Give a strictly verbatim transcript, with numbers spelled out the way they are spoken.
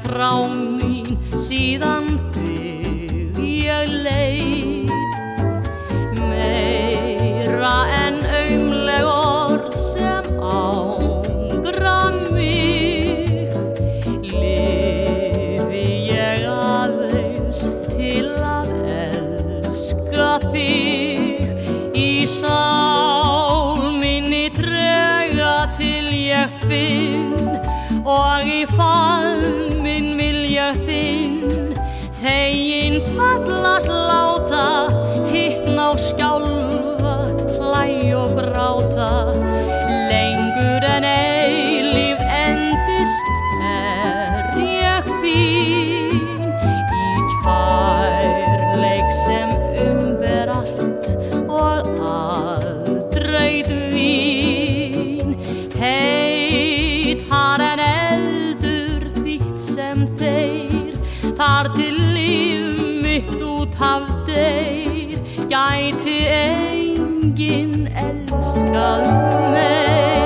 frá mín síðan þig ég leit. Meira en aumleg orð sem angra mig, lifi ég aðeins til að elska þig. Í sál minni trega til ég finn og í faðminn vilja þinn, þegin fallast láta, hitna og skjálfa, hlæja og gráta. Lengur en eilífð endist er ég þín, í kærleik sem umber allt og aldrei dvín. Heitar en eldur þitt sem þeir, þar til líf mitt út af deyr, gæti enginn elskað meir.